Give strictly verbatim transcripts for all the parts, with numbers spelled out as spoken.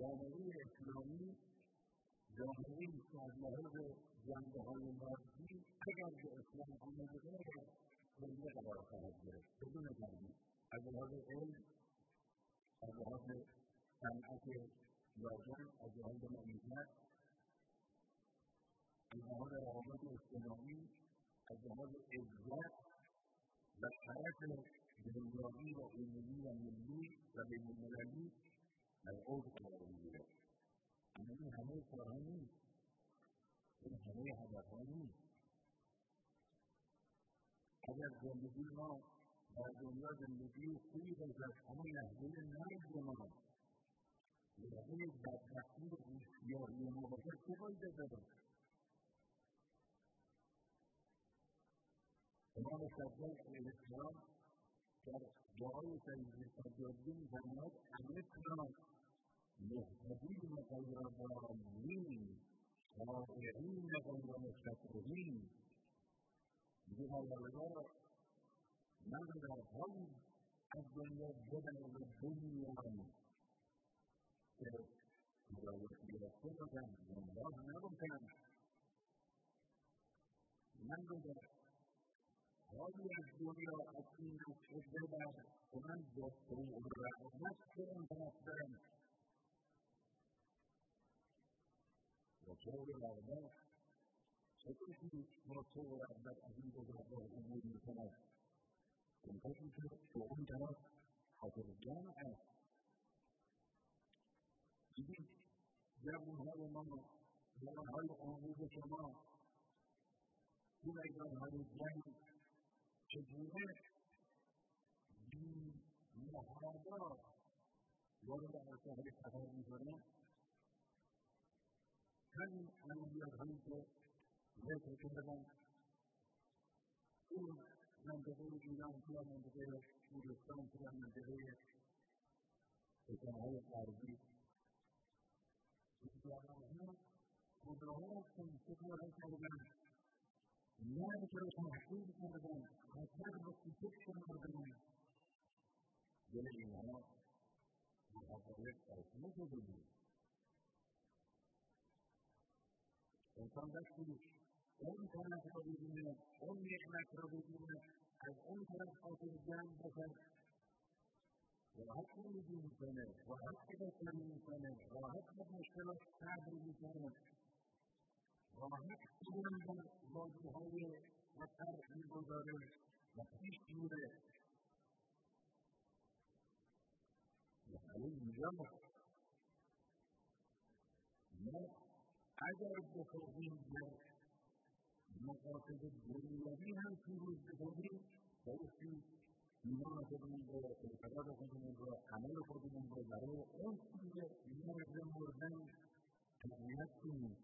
جامعه اسلامی جامعه‌ای است که از لحاظ جنبه‌های مادی اگر به اسلام آماده باشد زنده قرار خواهد گرفت بدون تردید، از لحاظ علم، از لحاظ صنعت لازم، از لحاظ معیشت، از لحاظ روابط اجتماعی، از لحاظ عزت و شرف دنیوی و عمومی و ملی و بین‌المللی از اوج قرار می‌گیرد. اما این همه کارها نیست، این همه هدفها نیست. اگر زندگی ما در دنیا زندگی خوبی باشد، اما لحظه مرگ ما لحظه بدبختی و بی‌سیاهی ما باشد، چه فایده دارد؟ امام صادق علیه السلام در دعای سید سجادی می‌فرماید امیتنا مهتدین غیر ضالین طائعین غیر مستکبرین. میگه پروردگارا من در حالی از دنیا بدم و بمیرم که هدایت گرفته باشم، گمراه نباشم. من در حالی از دنیا از این نسخه ببر که من با طوع رحمت برم طرف برم و طوع رحمت چه کسی با طوع رحمت از این گذرگاه امور میکند؟ اون کسی که به اون طرف خاطر جمع است. دیدید جوانهای ما، جوانهای آموز شما تو میدانهای جنگ چگونه بی‌محابا وارد عرصه‌های خطر می‌شوند؟ همین عملیات‌هایی که ذکر کردم تو منطقه ایران، تو منطقه کوردستان، تو منطقه کشورهای غربی، این جوانها خودروها هستند که کارها کردند، مرگ را تحقیر کردند، خطر را کوچک کردند. دل اینها به حقایق آسوده شده بود. انسان وقتی اون طرف را ببیند، اون نعمت را ببیند، از اون طرف خاطر جمع باشد، راحت زندگی میکنه، راحت تفکر میکنه، راحت از مشکلات صبر میکنه، راحت خودم در بازیهای خطر میگذاره و پیش میره. مسئله اینجاست ما اگر بخواهیم در مقاصد دنیوی هم پیروز بشویم، بایستی ایمان خودمون رو، اعتقاد خودمون رو، عمل خودمون رو برای اون چیز مرگ مردن تقویت کنیم.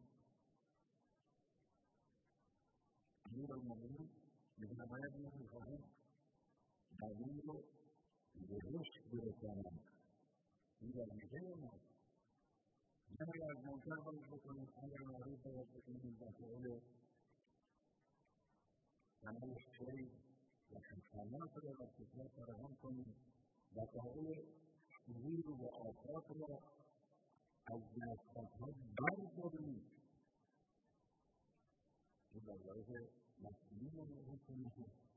امیرالمؤمنین می‌فرماید من می‌خواهم بدن رو به رشد برسانم. این وظیفه ماست. نباید از منکر باید بکنیم، امر معروف باید بکنیم، مسائل عمل خیر و حسنات را در کشور فراهم کنیم، وسایل شرور و آفات را از دستها برداریم. این وظایف مسئولین رو می‌کنیم.